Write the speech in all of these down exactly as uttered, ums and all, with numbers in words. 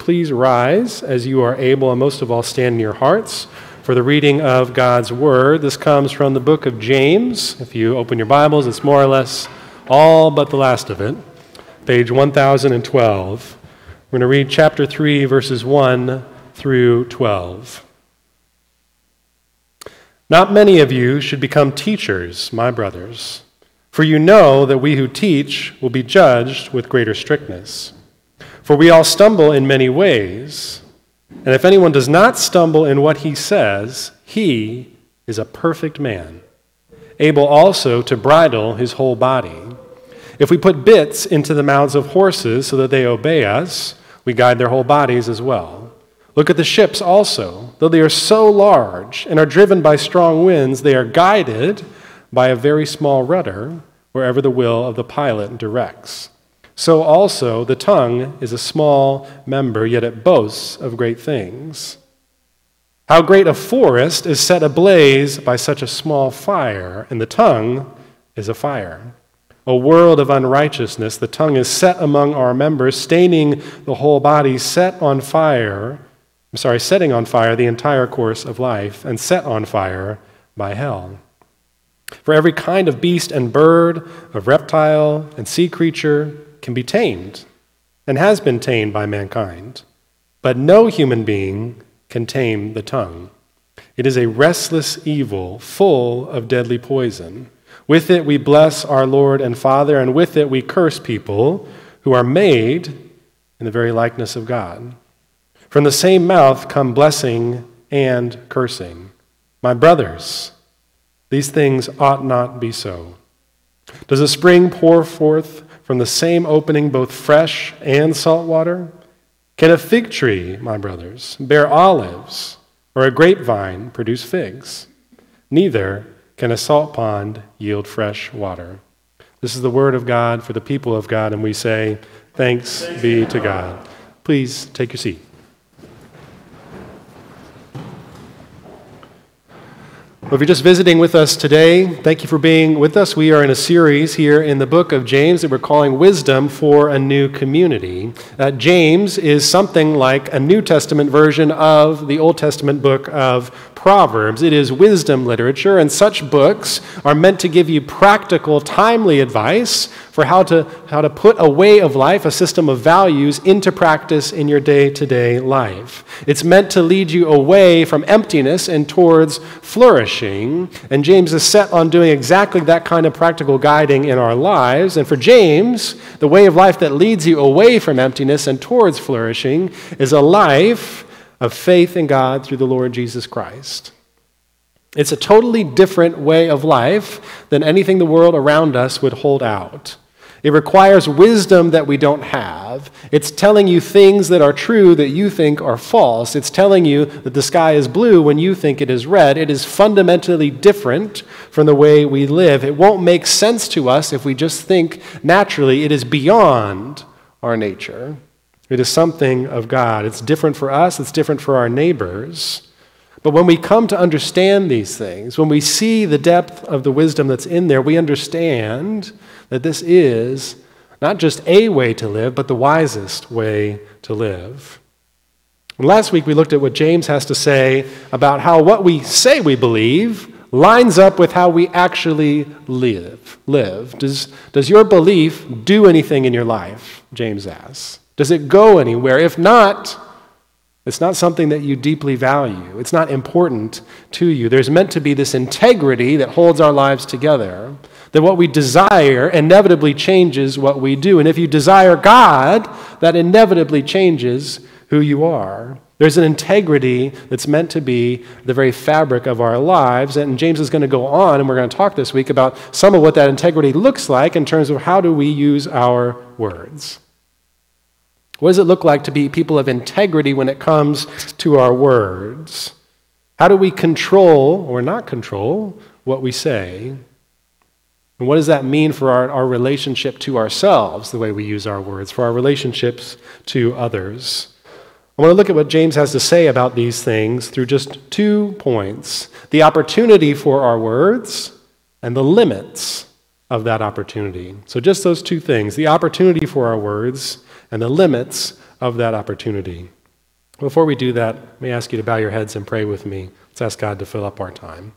please rise as you are able, and most of all, stand in your hearts for the reading of God's Word. This comes from the book of James. If you open your Bibles, it's more or less all but the last of it, page one thousand twelve. We're going to read chapter three, verses one through twelve. Not many of you should become teachers, my brothers, for you know that we who teach will be judged with greater strictness. For we all stumble in many ways, and if anyone does not stumble in what he says, he is a perfect man, able also to bridle his whole body. If we put bits into the mouths of horses so that they obey us, we guide their whole bodies as well. Look at the ships also. Though they are so large and are driven by strong winds, they are guided by a very small rudder wherever the will of the pilot directs. So also the tongue is a small member, yet it boasts of great things. How great a forest is set ablaze by such a small fire, and the tongue is a fire. A world of unrighteousness, the tongue is set among our members, staining the whole body, set on fire, I'm sorry, setting on fire the entire course of life, and set on fire by hell. For every kind of beast and bird, of reptile and sea creature can be tamed, and has been tamed by mankind. But no human being can tame the tongue. It is a restless evil, full of deadly poison. With it we bless our Lord and Father, and with it we curse people who are made in the very likeness of God. From the same mouth come blessing and cursing. My brothers, these things ought not be so. Does a spring pour forth from the same opening both fresh and salt water? Can a fig tree, my brothers, bear olives, or a grapevine produce figs? Neither can a salt pond yield fresh water. This is the word of God for the people of God, and we say, thanks be to God. Please take your seat. Well, if you're just visiting with us today, thank you for being with us. We are in a series here in the book of James that we're calling Wisdom for a New Community. Uh, James is something like a New Testament version of the Old Testament book of Proverbs. It is wisdom literature, and such books are meant to give you practical, timely advice for how to, how to put a way of life, a system of values, into practice in your day-to-day life. It's meant to lead you away from emptiness and towards flourishing, and James is set on doing exactly that kind of practical guiding in our lives. And for James, the way of life that leads you away from emptiness and towards flourishing is a life of faith in God through the Lord Jesus Christ. It's a totally different way of life than anything the world around us would hold out. It requires wisdom that we don't have. It's telling you things that are true that you think are false. It's telling you that the sky is blue when you think it is red. It is fundamentally different from the way we live. It won't make sense to us if we just think naturally. It is beyond our nature. It is something of God. It's different for us. It's different for our neighbors. But when we come to understand these things, when we see the depth of the wisdom that's in there, we understand that this is not just a way to live, but the wisest way to live. And last week we looked at what James has to say about how what we say we believe lines up with how we actually live. Live. Does, does your belief do anything in your life? James asks. Does it go anywhere? If not, it's not something that you deeply value. It's not important to you. There's meant to be this integrity that holds our lives together, that what we desire inevitably changes what we do. And if you desire God, that inevitably changes who you are. There's an integrity that's meant to be the very fabric of our lives. And James is going to go on, and we're going to talk this week about some of what that integrity looks like in terms of how do we use our words. What does it look like to be people of integrity when it comes to our words? How do we control or not control what we say? And what does that mean for our, our relationship to ourselves, the way we use our words, for our relationships to others? I want to look at what James has to say about these things through just two points: the opportunity for our words and the limits of that opportunity. So just those two things, the opportunity for our words and the limits of that opportunity. Before we do that, let me ask you to bow your heads and pray with me. Let's ask God to fill up our time.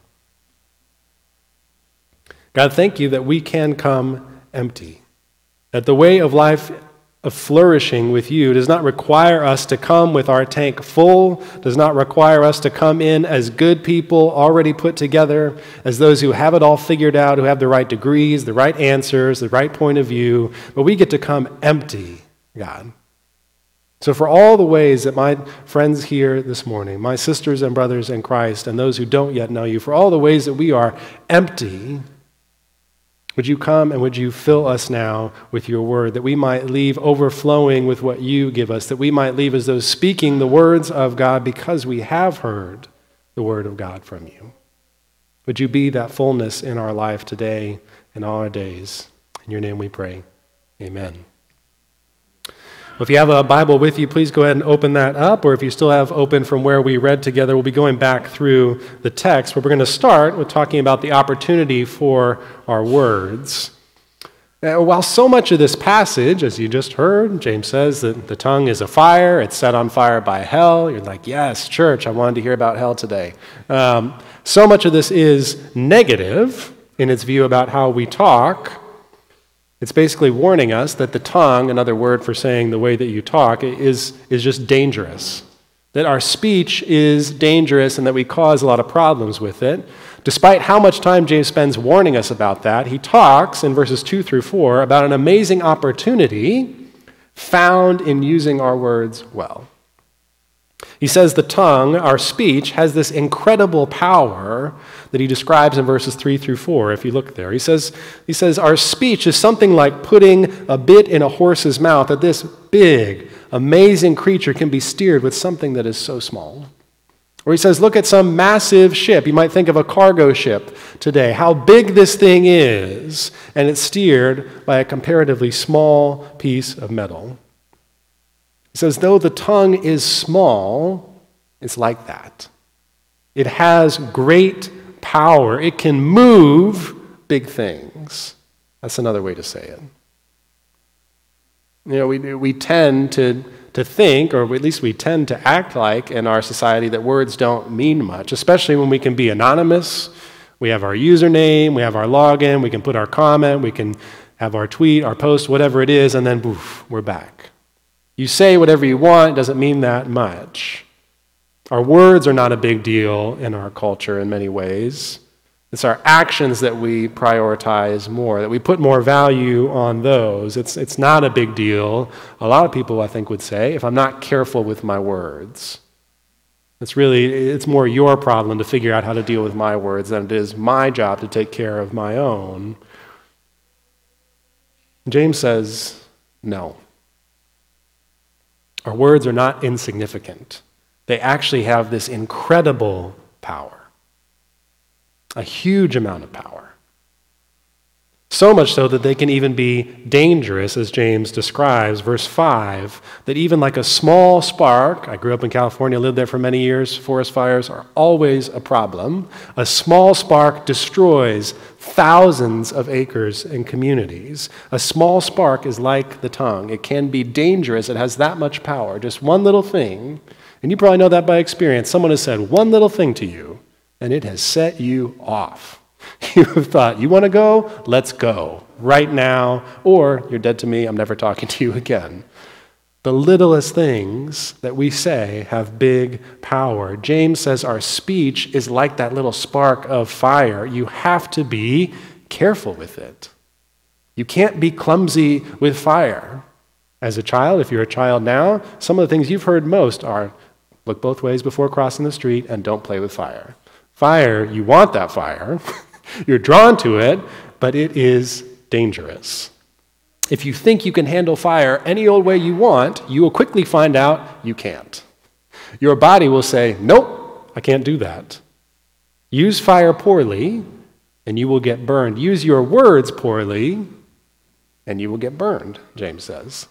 God, thank you that we can come empty, that the way of life of flourishing with you does not require us to come with our tank full, does not require us to come in as good people already put together, as those who have it all figured out, who have the right degrees, the right answers, the right point of view, but we get to come empty, God. So for all the ways that my friends here this morning, my sisters and brothers in Christ, and those who don't yet know you, for all the ways that we are empty, would you come and would you fill us now with your word, that we might leave overflowing with what you give us, that we might leave as those speaking the words of God because we have heard the word of God from you. Would you be that fullness in our life today and all our days? In your name we pray. Amen. Well, if you have a Bible with you, please go ahead and open that up, or if you still have open from where we read together, we'll be going back through the text, but we're going to start with talking about the opportunity for our words. Uh, while so much of this passage, as you just heard, James says that the tongue is a fire, it's set on fire by hell. You're like, yes, church, I wanted to hear about hell today. Um, so much of this is negative in its view about how we talk. It's basically warning us that the tongue, another word for saying the way that you talk, is, is just dangerous. That our speech is dangerous and that we cause a lot of problems with it. Despite how much time James spends warning us about that, he talks in verses two through four about an amazing opportunity found in using our words well. He says the tongue, our speech, has this incredible power that he describes in verses three through four, if you look there. He says, he says, our speech is something like putting a bit in a horse's mouth, that this big, amazing creature can be steered with something that is so small. Or he says, look at some massive ship. You might think of a cargo ship today, how big this thing is, and it's steered by a comparatively small piece of metal. He says, though the tongue is small, it's like that. It has great power. It can move big things. That's another way to say it. You know, we, we tend to, to think, or at least we tend to act like in our society, that words don't mean much, especially when we can be anonymous. We have our username, we have our login, we can put our comment, we can have our tweet, our post, whatever it is, and then poof, we're back. You say whatever you want, it doesn't mean that much. Our words are not a big deal in our culture in many ways. It's our actions that we prioritize more, that we put more value on those. It's, it's not a big deal, a lot of people I think would say, if I'm not careful with my words. It's really, it's more your problem to figure out how to deal with my words than it is my job to take care of my own. James says, no. Our words are not insignificant. They actually have this incredible power, a huge amount of power. So much so that they can even be dangerous, as James describes, verse five, that even like a small spark, I grew up in California, lived there for many years, forest fires are always a problem. A small spark destroys thousands of acres and communities. A small spark is like the tongue. It can be dangerous. It has that much power. Just one little thing, and you probably know that by experience. Someone has said one little thing to you, and it has set you off. You have thought, you want to go? Let's go right now, or you're dead to me, I'm never talking to you again. The littlest things that we say have big power. James says our speech is like that little spark of fire. You have to be careful with it. You can't be clumsy with fire. As a child, if you're a child now, some of the things you've heard most are look both ways before crossing the street and don't play with fire. Fire, you want that fire. You're drawn to it, but it is dangerous. If you think you can handle fire any old way you want, you will quickly find out you can't. Your body will say, nope, I can't do that. Use fire poorly, and you will get burned. Use your words poorly, and you will get burned, James says.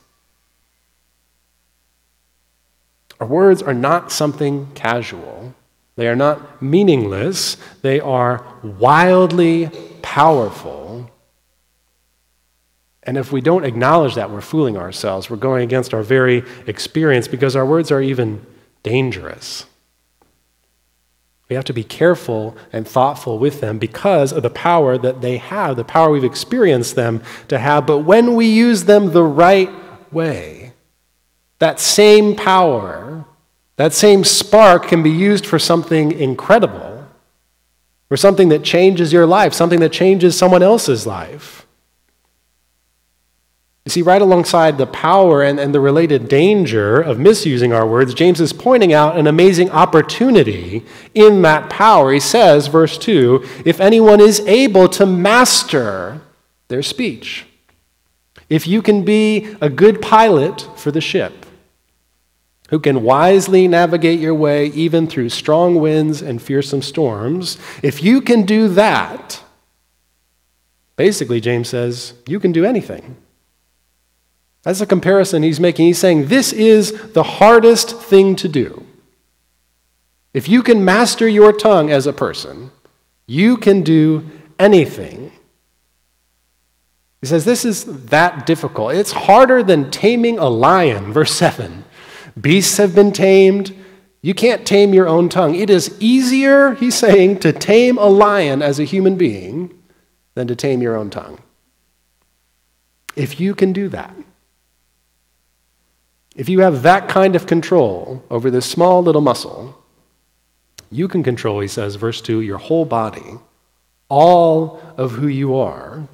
Our words are not something casual. They are not meaningless. They are wildly powerful. And if we don't acknowledge that, we're fooling ourselves. We're going against our very experience because our words are even dangerous. We have to be careful and thoughtful with them because of the power that they have, the power we've experienced them to have. But when we use them the right way, that same power, that same spark can be used for something incredible, for something that changes your life, something that changes someone else's life. You see, right alongside the power and, and the related danger of misusing our words, James is pointing out an amazing opportunity in that power. He says, verse two, if anyone is able to master their speech, if you can be a good pilot for the ship, who can wisely navigate your way even through strong winds and fearsome storms, if you can do that, basically, James says, you can do anything. That's a comparison he's making. He's saying this is the hardest thing to do. If you can master your tongue as a person, you can do anything. He says this is that difficult. It's harder than taming a lion, verse seven. Beasts have been tamed. You can't tame your own tongue. It is easier, he's saying, to tame a lion as a human being than to tame your own tongue. If you can do that, if you have that kind of control over this small little muscle, you can control, he says, verse two, your whole body, all of who you are.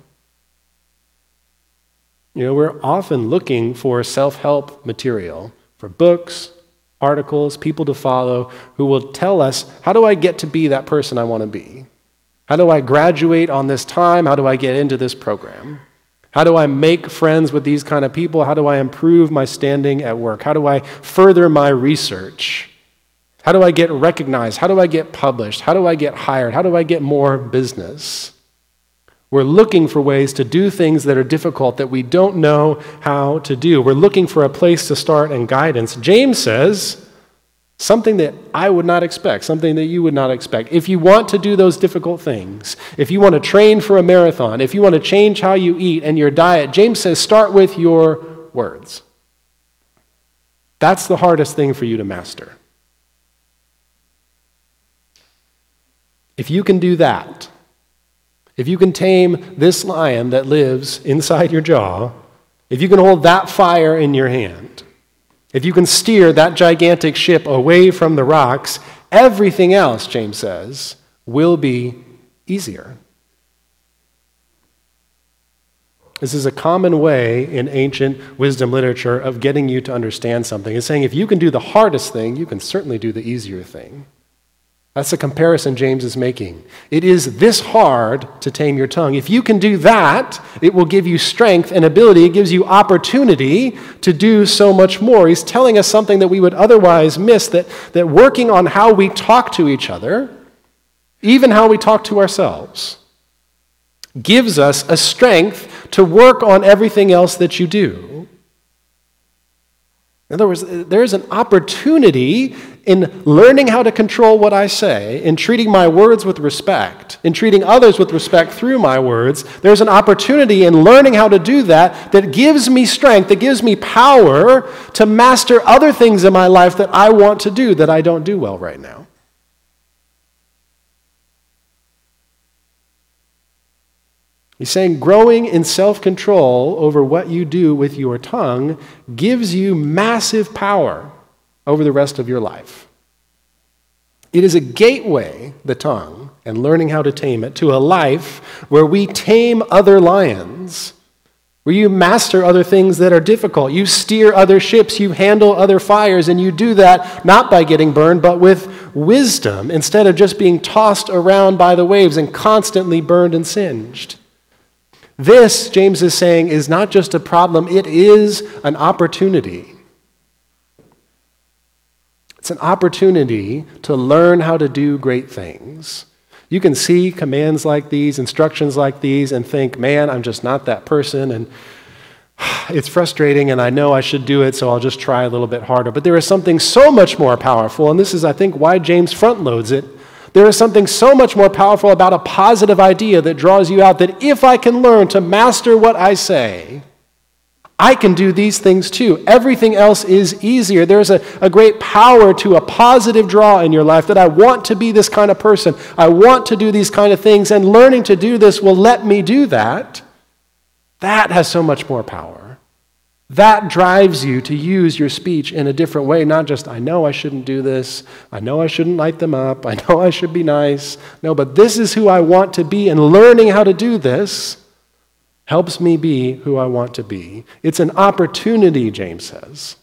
You know, we're often looking for self-help material, for books, articles, people to follow who will tell us, how do I get to be that person I want to be? How do I graduate on this time? How do I get into this program? How do I make friends with these kind of people? How do I improve my standing at work? How do I further my research? How do I get recognized? How do I get published? How do I get hired? How do I get more business? We're looking for ways to do things that are difficult that we don't know how to do. We're looking for a place to start and guidance. James says something that I would not expect, something that you would not expect. If you want to do those difficult things, if you want to train for a marathon, if you want to change how you eat and your diet, James says start with your words. That's the hardest thing for you to master. If you can do that, if you can tame this lion that lives inside your jaw, if you can hold that fire in your hand, if you can steer that gigantic ship away from the rocks, everything else, James says, will be easier. This is a common way in ancient wisdom literature of getting you to understand something. It's saying if you can do the hardest thing, you can certainly do the easier thing. That's the comparison James is making. It is this hard to tame your tongue. If you can do that, it will give you strength and ability. It gives you opportunity to do so much more. He's telling us something that we would otherwise miss, that, that working on how we talk to each other, even how we talk to ourselves, gives us a strength to work on everything else that you do. In other words, there's an opportunity in learning how to control what I say, in treating my words with respect, in treating others with respect through my words. There's an opportunity in learning how to do that that gives me strength, that gives me power to master other things in my life that I want to do that I don't do well right now. He's saying growing in self-control over what you do with your tongue gives you massive power over the rest of your life. It is a gateway, the tongue, and learning how to tame it, to a life where we tame other lions, where you master other things that are difficult. You steer other ships, you handle other fires, and you do that not by getting burned, but with wisdom, instead of just being tossed around by the waves and constantly burned and singed. This, James is saying, is not just a problem, it is an opportunity. It's an opportunity to learn how to do great things. You can see commands like these, instructions like these, and think, man, I'm just not that person, and it's frustrating, and I know I should do it, so I'll just try a little bit harder. But there is something so much more powerful, and this is, I think, why James front loads it. There is something so much more powerful about a positive idea that draws you out, that if I can learn to master what I say, I can do these things too. Everything else is easier. There's a, a great power to a positive draw in your life, that I want to be this kind of person. I want to do these kind of things, and learning to do this will let me do that. That has so much more power. That drives you to use your speech in a different way, not just, I know I shouldn't do this, I know I shouldn't light them up, I know I should be nice. No, but this is who I want to be, and learning how to do this helps me be who I want to be. It's an opportunity, James says.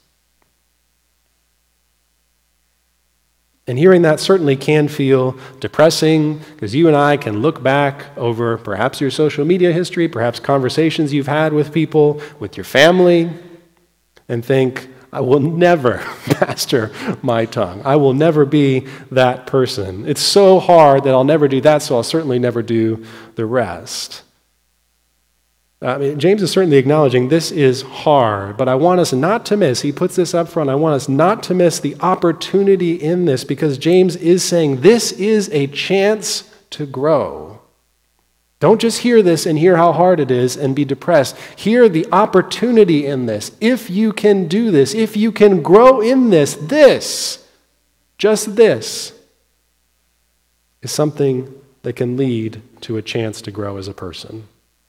And hearing that certainly can feel depressing, because you and I can look back over perhaps your social media history, perhaps conversations you've had with people, with your family, and think, I will never master my tongue. I will never be that person. It's so hard that I'll never do that, so I'll certainly never do the rest. I mean, James is certainly acknowledging this is hard, but I want us not to miss, he puts this up front, I want us not to miss the opportunity in this, because James is saying this is a chance to grow. Don't just hear this and hear how hard it is and be depressed. Hear the opportunity in this. If you can do this, if you can grow in this, this, just this, is something that can lead to a chance to grow as a person.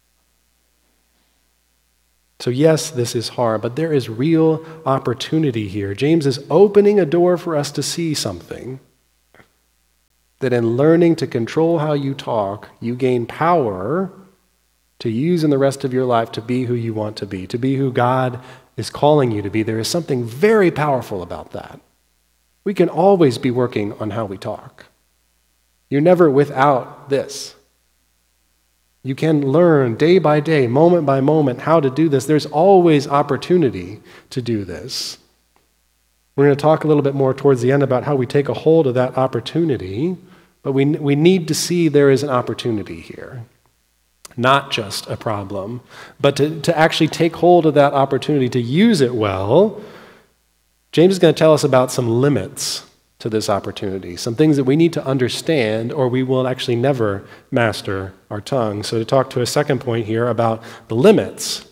So yes, this is hard, but there is real opportunity here. James is opening a door for us to see something, that in learning to control how you talk, you gain power to use in the rest of your life to be who you want to be, to be who God is calling you to be. There is something very powerful about that. We can always be working on how we talk. You're never without this. You can learn day by day, moment by moment, how to do this. There's always opportunity to do this. We're going to talk a little bit more towards the end about how we take a hold of that opportunity, but we, we need to see there is an opportunity here. Not just a problem, but to, to actually take hold of that opportunity, to use it well. James is going to tell us about some limits to this opportunity, some things that we need to understand, or we will actually never master our tongue. So to talk to a second point here about the limits.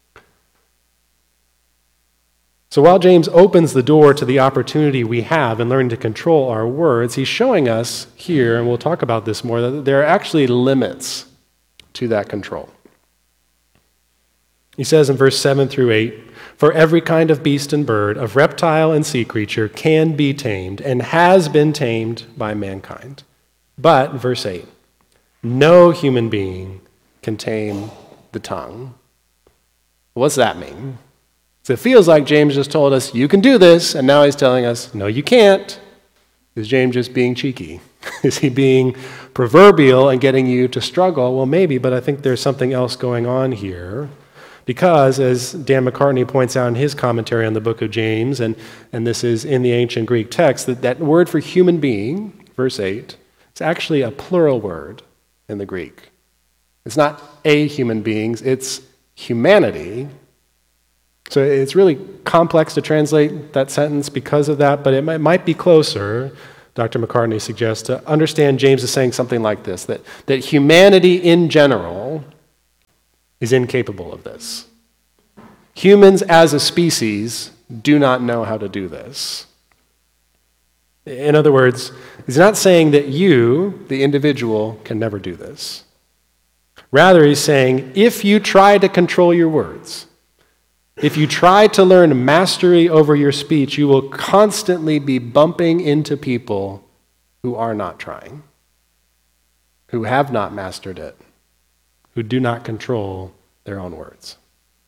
So while James opens the door to the opportunity we have in learning to control our words, he's showing us here, and we'll talk about this more, that there are actually limits to that control. He says in verse seven through eight, for every kind of beast and bird, of reptile and sea creature can be tamed and has been tamed by mankind. But, verse eight, no human being can tame the tongue. What's that mean? So it feels like James just told us, you can do this, and now he's telling us, no, you can't. Is James just being cheeky? Is he being proverbial and getting you to struggle? Well, maybe, but I think there's something else going on here. Because, as Dan McCartney points out in his commentary on the book of James, and, and this is in the ancient Greek text, that that word for human being, verse eight, it's actually a plural word in the Greek. It's not a human beings, it's humanity. So it's really complex to translate that sentence because of that, but it might, might be closer, Doctor McCartney suggests, to understand James is saying something like this, that, that humanity in general is incapable of this. Humans as a species do not know how to do this. In other words, he's not saying that you, the individual, can never do this. Rather, he's saying, if you try to control your words, if you try to learn mastery over your speech, you will constantly be bumping into people who are not trying, who have not mastered it, who do not control their own words.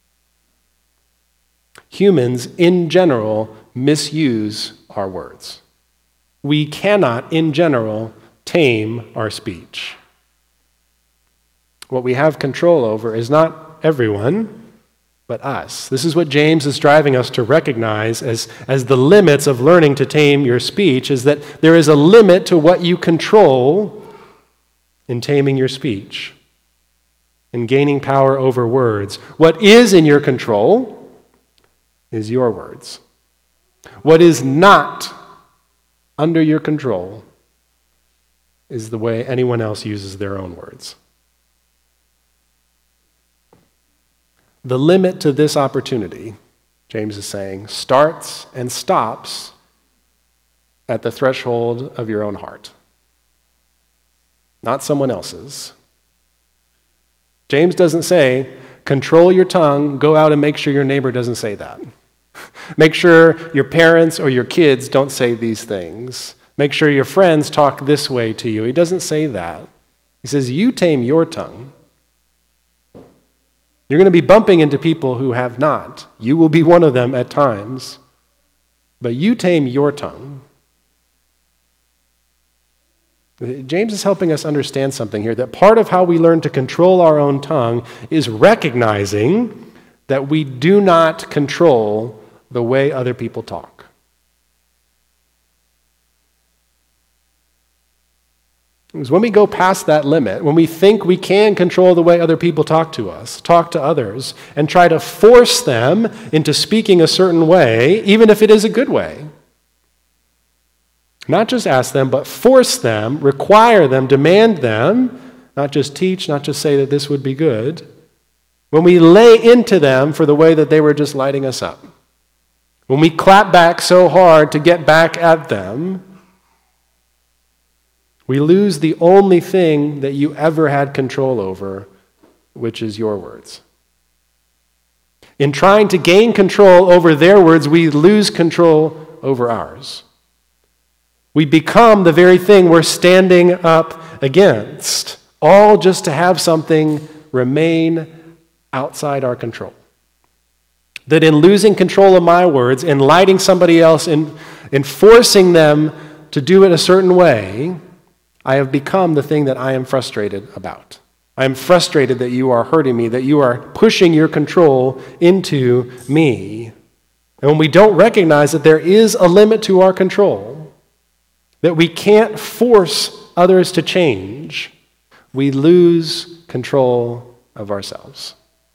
Humans, in general, misuse our words. We cannot, in general, tame our speech. What we have control over is not everyone, but us. This is what James is driving us to recognize as, as the limits of learning to tame your speech, is that there is a limit to what you control in taming your speech, in gaining power over words. What is in your control is your words. What is not under your control is the way anyone else uses their own words. The limit to this opportunity, James is saying, starts and stops at the threshold of your own heart, not someone else's. James doesn't say, control your tongue, go out and make sure your neighbor doesn't say that. Make sure your parents or your kids don't say these things. Make sure your friends talk this way to you. He doesn't say that. He says, you tame your tongue. You're going to be bumping into people who have not. You will be one of them at times. But you tame your tongue. James is helping us understand something here, that part of how we learn to control our own tongue is recognizing that we do not control the way other people talk. Because when we go past that limit, when we think we can control the way other people talk to us, talk to others, and try to force them into speaking a certain way, even if it is a good way, not just ask them, but force them, require them, demand them, not just teach, not just say that this would be good, when we lay into them for the way that they were just lighting us up, when we clap back so hard to get back at them, we lose the only thing that you ever had control over, which is your words. In trying to gain control over their words, we lose control over ours. We become the very thing we're standing up against, all just to have something remain outside our control. That in losing control of my words, in lighting somebody else, in, in forcing them to do it a certain way, I have become the thing that I am frustrated about. I am frustrated that you are hurting me, that you are pushing your control into me. And when we don't recognize that there is a limit to our control, that we can't force others to change, we lose control of ourselves.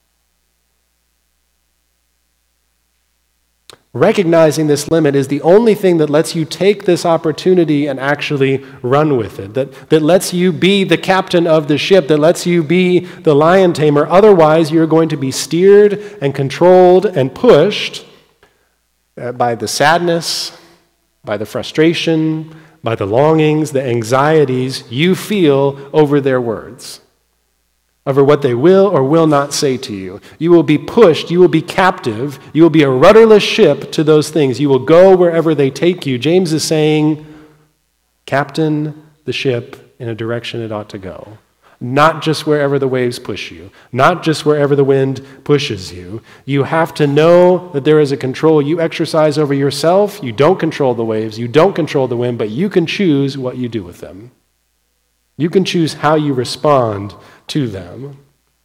Recognizing this limit is the only thing that lets you take this opportunity and actually run with it, that, that lets you be the captain of the ship, that lets you be the lion tamer. Otherwise, you're going to be steered and controlled and pushed by the sadness, by the frustration, by the longings, the anxieties you feel over their words, over what they will or will not say to you. You will be pushed, you will be captive, you will be a rudderless ship to those things. You will go wherever they take you. James is saying, captain the ship in a direction it ought to go. Not just wherever the waves push you, not just wherever the wind pushes you. You have to know that there is a control you exercise over yourself. You don't control the waves, you don't control the wind, but you can choose what you do with them. You can choose how you respond to them.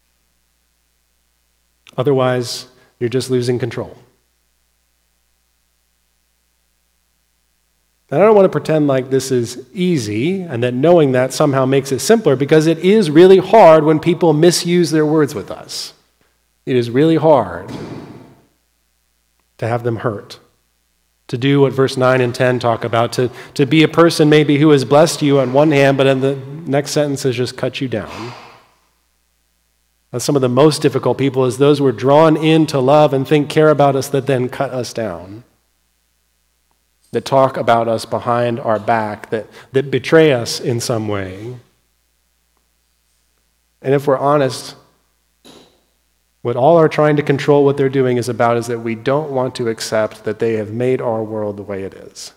Otherwise, you're just losing control. And I don't want to pretend like this is easy and that knowing that somehow makes it simpler, because it is really hard when people misuse their words with us. It is really hard to have them hurt, to do what verse nine and ten talk about, to, to be a person maybe who has blessed you on one hand, but in the next sentence has just cut you down. That's some of the most difficult people, is those we're drawn in to love and think care about us that then cut us down, that talk about us behind our back, that, that betray us in some way. And if we're honest, what all are trying to control what they're doing is about is that we don't want to accept that they have made our world the way it is.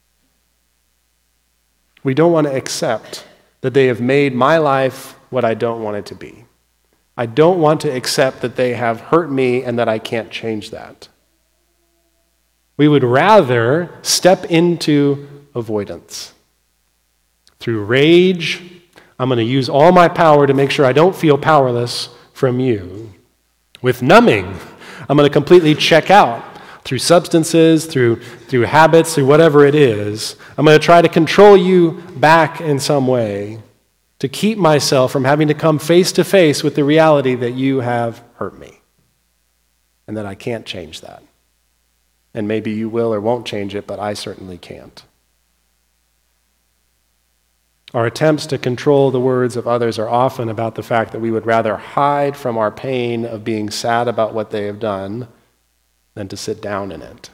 We don't want to accept that they have made my life what I don't want it to be. I don't want to accept that they have hurt me and that I can't change that. We would rather step into avoidance. Through rage, I'm going to use all my power to make sure I don't feel powerless from you. With numbing, I'm going to completely check out through substances, through, through habits, through whatever it is. I'm going to try to control you back in some way to keep myself from having to come face to face with the reality that you have hurt me and that I can't change that. And maybe you will or won't change it, but I certainly can't. Our attempts to control the words of others are often about the fact that we would rather hide from our pain of being sad about what they have done than to sit down in it.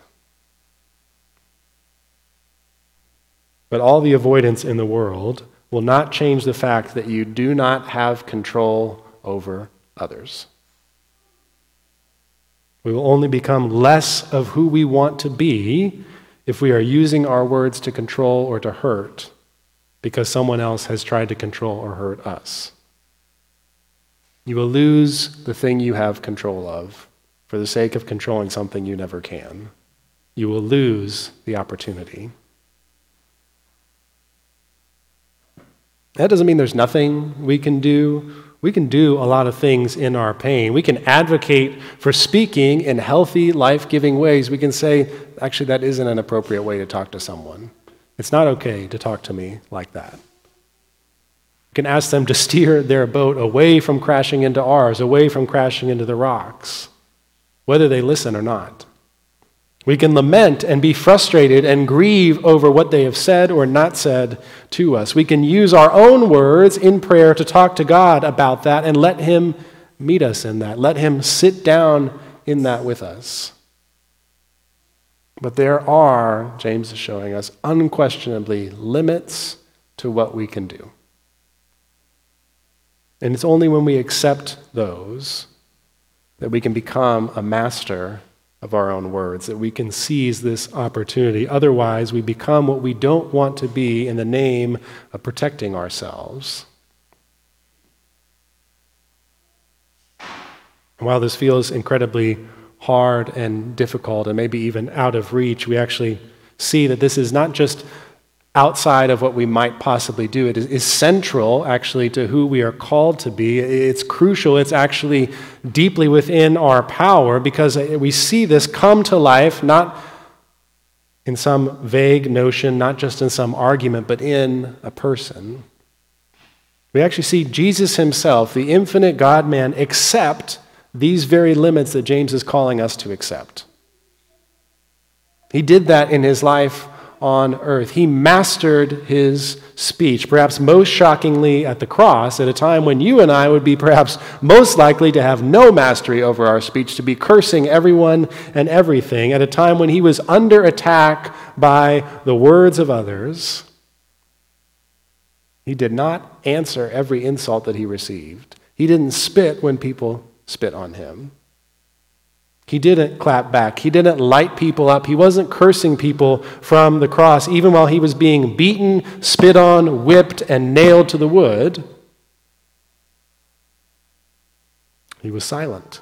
But all the avoidance in the world will not change the fact that you do not have control over others. We will only become less of who we want to be if we are using our words to control or to hurt because someone else has tried to control or hurt us. You will lose the thing you have control of for the sake of controlling something you never can. You will lose the opportunity. That doesn't mean there's nothing we can do. We can do a lot of things in our pain. We can advocate for speaking in healthy, life-giving ways. We can say, actually, that isn't an appropriate way to talk to someone. It's not okay to talk to me like that. We can ask them to steer their boat away from crashing into ours, away from crashing into the rocks, whether they listen or not. We can lament and be frustrated and grieve over what they have said or not said to us. We can use our own words in prayer to talk to God about that and let Him meet us in that. Let Him sit down in that with us. But there are, James is showing us, unquestionably limits to what we can do. And it's only when we accept those that we can become a master of our own words, that we can seize this opportunity. Otherwise, we become what we don't want to be in the name of protecting ourselves. And while this feels incredibly hard and difficult and maybe even out of reach, we actually see that this is not just outside of what we might possibly do. It is, is central, actually, to who we are called to be. It's crucial. It's actually deeply within our power because we see this come to life, not in some vague notion, not just in some argument, but in a person. We actually see Jesus himself, the infinite God-man, accept these very limits that James is calling us to accept. He did that in his life on earth. He mastered his speech, perhaps most shockingly at the cross, at a time when you and I would be perhaps most likely to have no mastery over our speech, to be cursing everyone and everything, at a time when he was under attack by the words of others. He did not answer every insult that he received. He didn't spit when people spit on him. He didn't clap back. He didn't light people up. He wasn't cursing people from the cross, even while he was being beaten, spit on, whipped, and nailed to the wood. He was silent.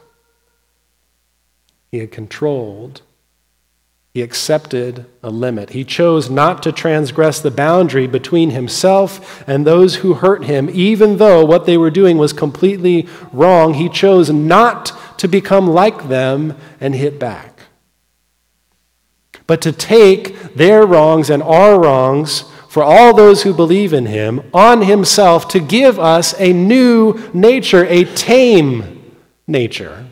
He had controlled. He accepted a limit. He chose not to transgress the boundary between himself and those who hurt him, even though what they were doing was completely wrong. He chose not to become like them and hit back, but to take their wrongs and our wrongs for all those who believe in him on himself to give us a new nature, a tame nature.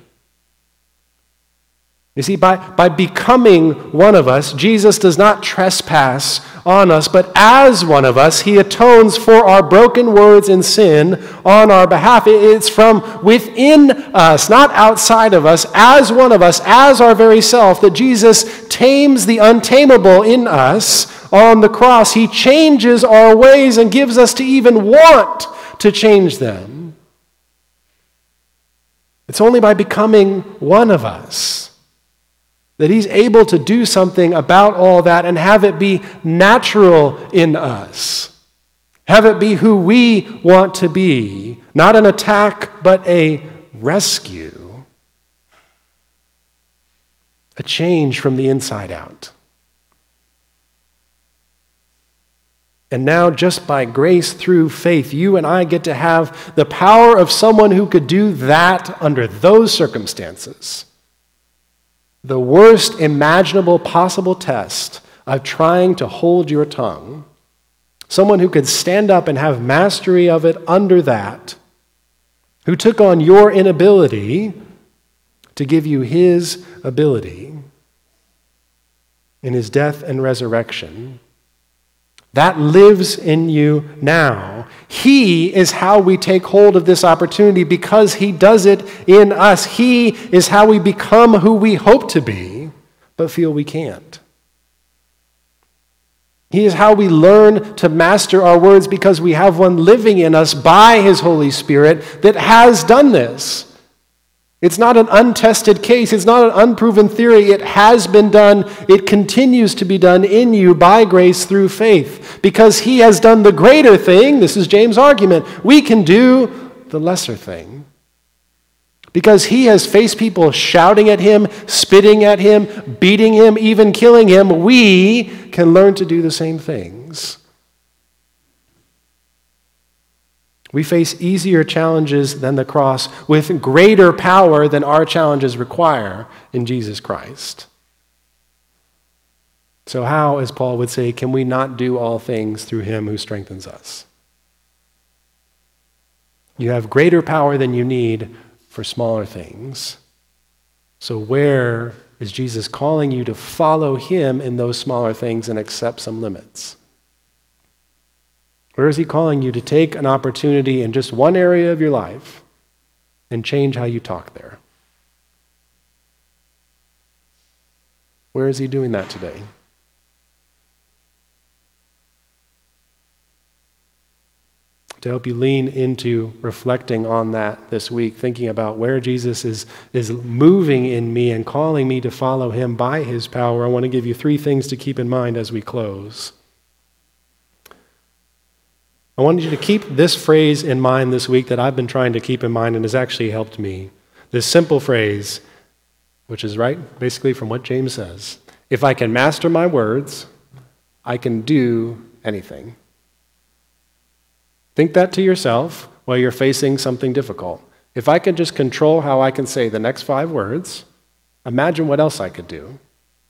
You see, by, by becoming one of us, Jesus does not trespass on us, but as one of us, he atones for our broken words and sin on our behalf. It's from within us, not outside of us, as one of us, as our very self, that Jesus tames the untamable in us on the cross. He changes our ways and gives us to even want to change them. It's only by becoming one of us that he's able to do something about all that and have it be natural in us. Have it be who we want to be. Not an attack, but a rescue. A change from the inside out. And now, just by grace through faith, you and I get to have the power of someone who could do that under those circumstances. The worst imaginable possible test of trying to hold your tongue. Someone who could stand up and have mastery of it under that. Who took on your inability to give you his ability in his death and resurrection. That lives in you now. He is how we take hold of this opportunity because he does it in us. He is how we become who we hope to be, but feel we can't. He is how we learn to master our words because we have one living in us by his Holy Spirit that has done this. It's not an untested case. It's not an unproven theory. It has been done. It continues to be done in you by grace through faith. Because he has done the greater thing, this is James' argument, we can do the lesser thing. Because he has faced people shouting at him, spitting at him, beating him, even killing him, we can learn to do the same things. We face easier challenges than the cross with greater power than our challenges require in Jesus Christ. So how, as Paul would say, can we not do all things through him who strengthens us? You have greater power than you need for smaller things. So where is Jesus calling you to follow him in those smaller things and accept some limits? Where is he calling you to take an opportunity in just one area of your life and change how you talk there? Where is he doing that today? To help you lean into reflecting on that this week, thinking about where Jesus is, is moving in me and calling me to follow him by his power, I want to give you three things to keep in mind as we close. I want you to keep this phrase in mind this week that I've been trying to keep in mind and has actually helped me. This simple phrase, which is right basically from what James says. If I can master my words, I can do anything. Think that to yourself while you're facing something difficult. If I can just control how I can say the next five words, imagine what else I could do.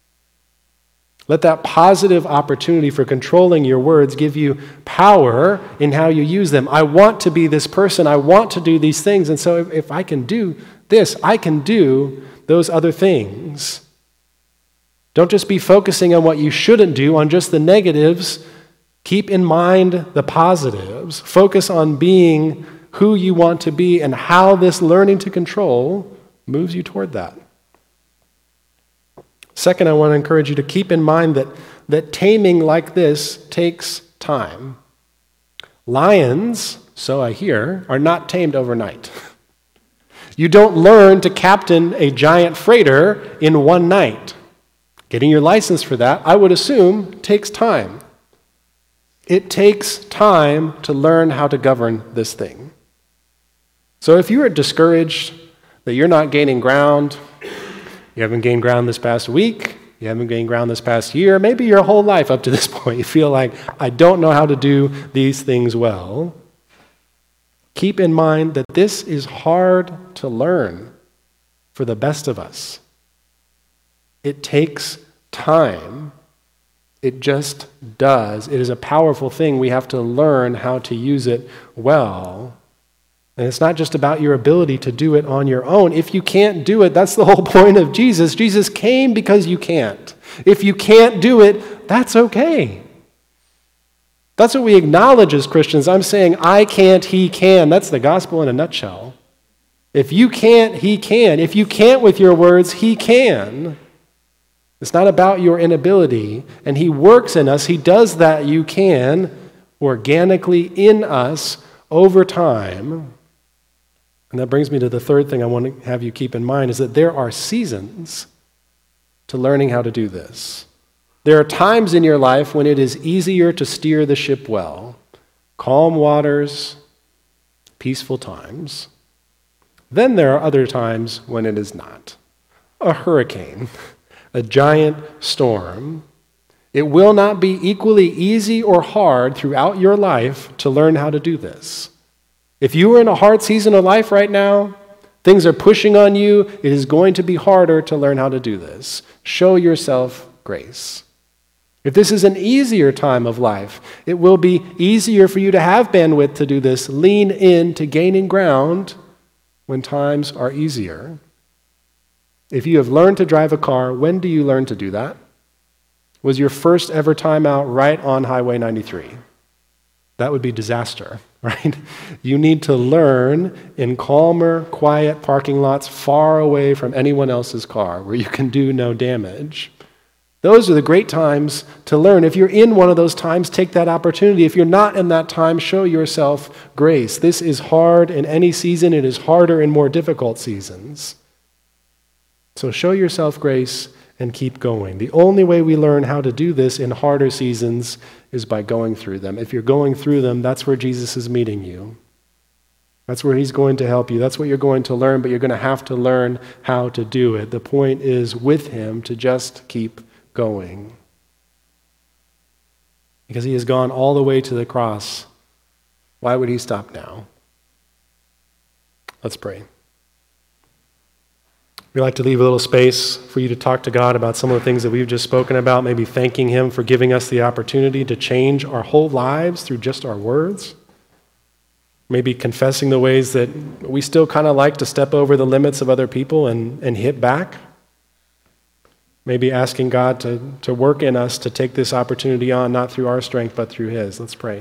Let that positive opportunity for controlling your words give you power in how you use them. I want to be this person. I want to do these things. And so if, if I can do this, I can do those other things. Don't just be focusing on what you shouldn't do, on just the negatives. Keep in mind the positives. Focus on being who you want to be and how this learning to control moves you toward that. Second, I want to encourage you to keep in mind that, that taming like this takes time. Lions, so I hear, are not tamed overnight. You don't learn to captain a giant freighter in one night. Getting your license for that, I would assume, takes time. It takes time to learn how to govern this thing. So if you are discouraged that you're not gaining ground, you haven't gained ground this past week, you haven't gained ground this past year, maybe your whole life up to this point, you feel like, I don't know how to do these things well. Keep in mind that this is hard to learn for the best of us. It takes time. It just does. It is a powerful thing. We have to learn how to use it well. And it's not just about your ability to do it on your own. If you can't do it, that's the whole point of Jesus. Jesus came because you can't. If you can't do it, that's okay. That's what we acknowledge as Christians. I'm saying, I can't, he can. That's the gospel in a nutshell. If you can't, he can. If you can't with your words, he can. It's not about your inability. And he works in us. He does that, you can, organically in us over time. And that brings me to the third thing I want to have you keep in mind is that there are seasons to learning how to do this. There are times in your life when it is easier to steer the ship well. Calm waters, peaceful times. Then there are other times when it is not. A hurricane, a giant storm. It will not be equally easy or hard throughout your life to learn how to do this. If you are in a hard season of life right now, things are pushing on you, it is going to be harder to learn how to do this. Show yourself grace. If this is an easier time of life, it will be easier for you to have bandwidth to do this. Lean in to gaining ground when times are easier. If you have learned to drive a car, when do you learn to do that? Was your first ever time out right on Highway ninety-three? That would be disaster, right? You need to learn in calmer, quiet parking lots far away from anyone else's car where you can do no damage. Those are the great times to learn. If you're in one of those times, take that opportunity. If you're not in that time, show yourself grace. This is hard in any season. It is harder in more difficult seasons. So show yourself grace and keep going. The only way we learn how to do this in harder seasons is by going through them. If you're going through them, that's where Jesus is meeting you. That's where he's going to help you. That's what you're going to learn, but you're going to have to learn how to do it. The point is with him to just keep going. Because he has gone all the way to the cross. Why would he stop now? Let's pray. We'd like to leave a little space for you to talk to God about some of the things that we've just spoken about, maybe thanking him for giving us the opportunity to change our whole lives through just our words. Maybe confessing the ways that we still kind of like to step over the limits of other people and, and hit back. Maybe asking God to, to work in us to take this opportunity on, not through our strength, but through his. Let's pray.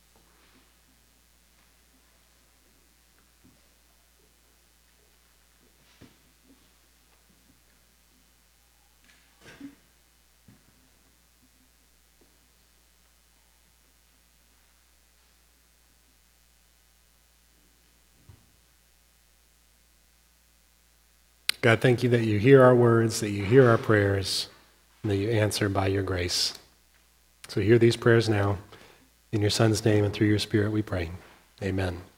God, thank you that you hear our words, that you hear our prayers, and that you answer by your grace. So hear these prayers now. In your Son's name and through your Spirit we pray. Amen.